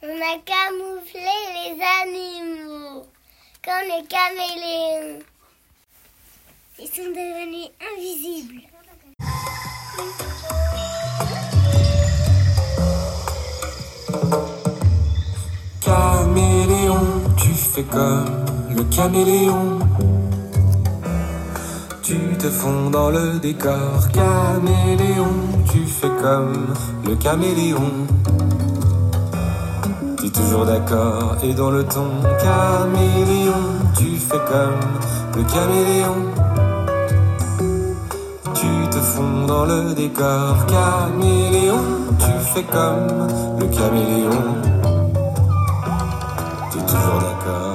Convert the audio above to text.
On a camouflé les animaux, comme les caméléons. Ils sont devenus invisibles. Caméléon, tu fais comme le caméléon. Tu te fonds dans le décor. Caméléon, tu fais comme le caméléon. T'es toujours d'accord et dans le ton. Caméléon, tu fais comme le caméléon. Tu te fonds dans le décor. Caméléon, tu fais comme le caméléon. T'es toujours d'accord